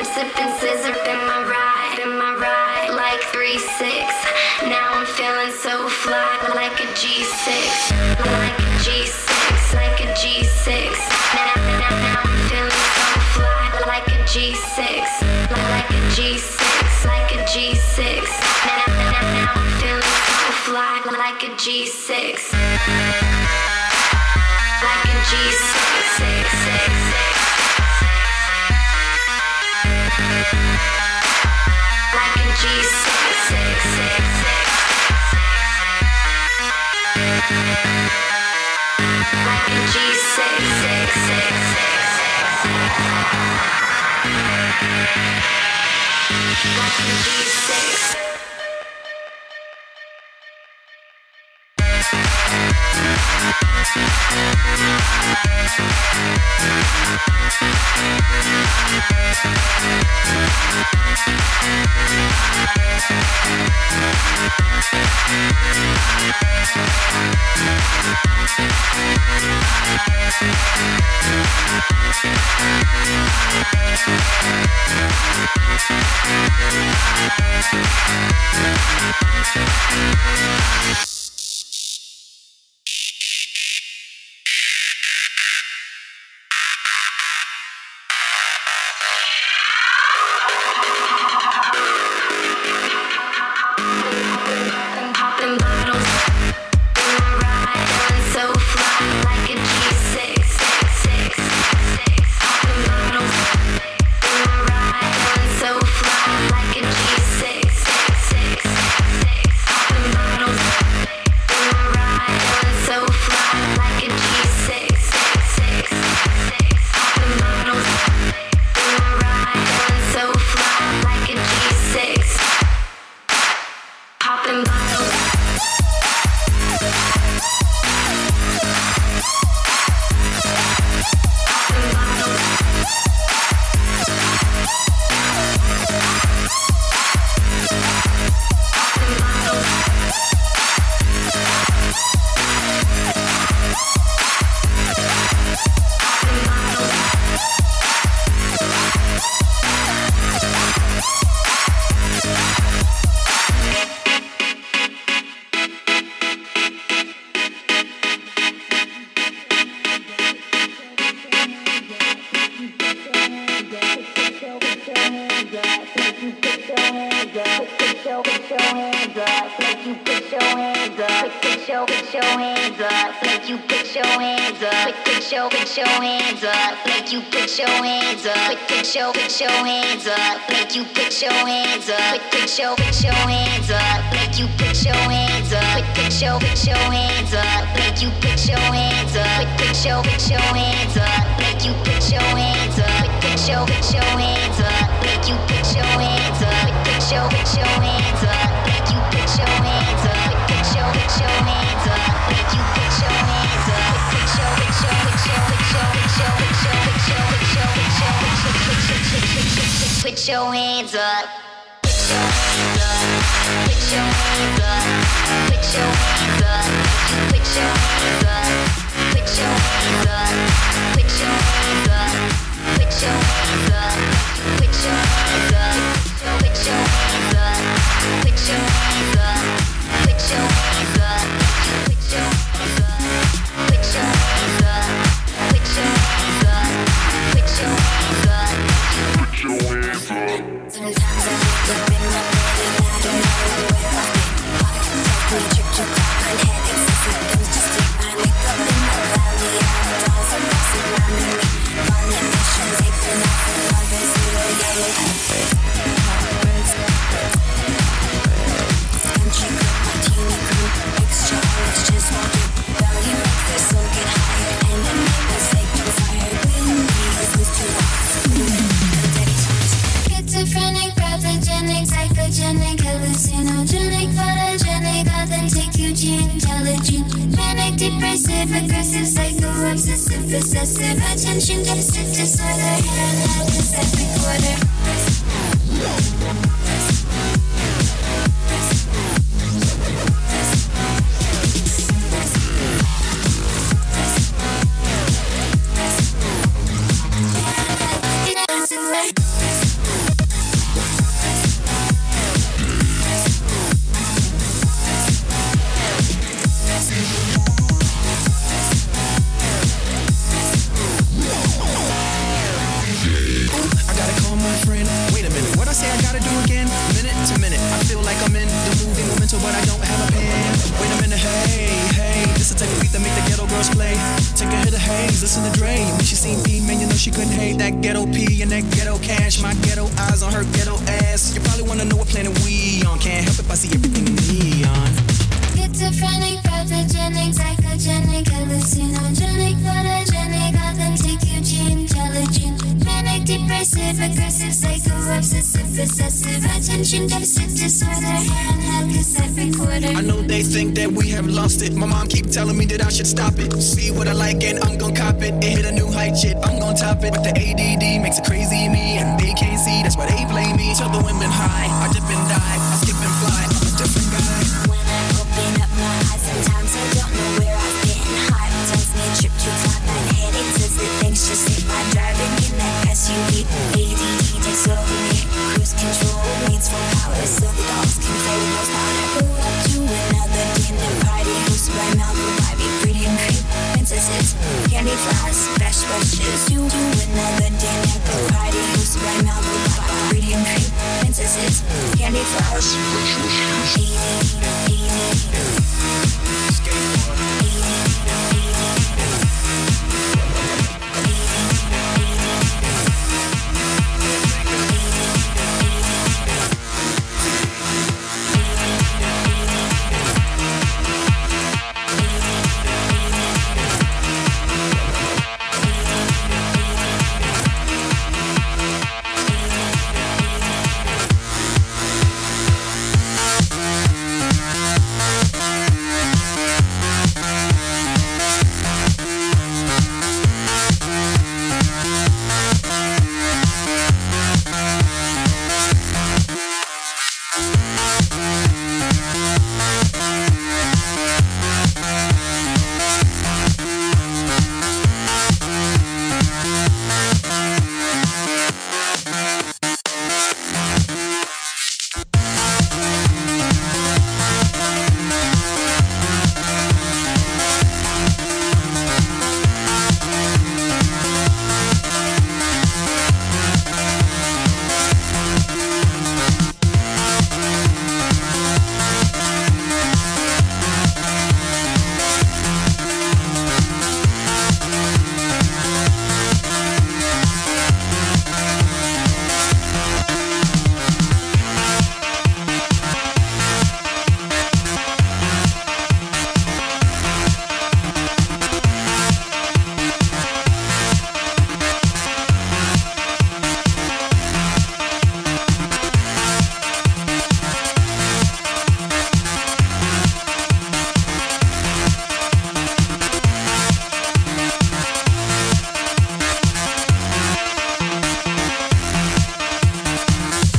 sipping scissor in my ride, like 3-6. Now I'm feeling so fly, like a G6, like a G6, like a G6. Now I'm feeling so fly, like a G6, like a G6, like a G6. Now I'm feeling so fly, like a G6, like a G6. Like a G6, like a G6. Put your hands up. Put your hands up. Put your hands up. Put your hands up. Put your hands up. Put your hands up. Put your hands up. Put your hands up. Put your hands up. Put your hands up. Put your hands up. Put your hands up. Put your hands up. Put your hands up. Put your hands up. Put your hands up. Put your hands up. Sometimes I wake up in my bed and I don't know where I've been. Heart attack, me trip to call my headaches and symptoms just take my wake up in my valley. Outdoors are passing around me. Running missions, taping off and loving zero yellow. Country girl, martini crew, extra orange, just won't do. Value makes the soul get higher and the neighbors take to fire. Windy is this too hot. Schizophrenic, pathogenic, psychogenic, hallucinogenic, photogenic, authentic, Eugene, intelligent, manic, depressive, aggressive, psycho, obsessive, possessive, attention deficit disorder, analysis every quarter. girls play. Take a hit of haze, listen to Dre. When she seen P, man, you know she couldn't hate that ghetto P and that ghetto cash. My ghetto eyes on her ghetto ass. You probably wanna know what planet we on. Can't help if I see everything in neon. Schizophrenic, pathogenic, psychogenic, hallucinogenic, photogenic, authentic, Eugene, intelligent, manic, depressive, aggressive, psycho, obsessive, possessive, attention deficit disorder, handheld cassette recorder. I know they think that we have lost it. My mom keep telling me that I should stop it. See what I like and I'm gon' cop it. It hit a new height, shit, I'm gon' top it. But the ADD makes it crazy me, and they can't see, that's why they blame me. Till the wind been high, I dip and dive, I skip and fly, I'm a different guy. When I open up my eyes, sometimes I don't know where I've been. Heart tells me a trip too far, my headache says that things just hit my driving in that SUV. ADD takes over me, cruise control needs full power, so the dogs can play with no powder. Pull up to another dinner party, hosted by Malibu, Barbie, pretty and creep, princesses, candy flowers, fresh brushes. To another dinner party, hosted by Malibu, Barbie, pretty and creep, princesses, candy flowers, fresh brushes.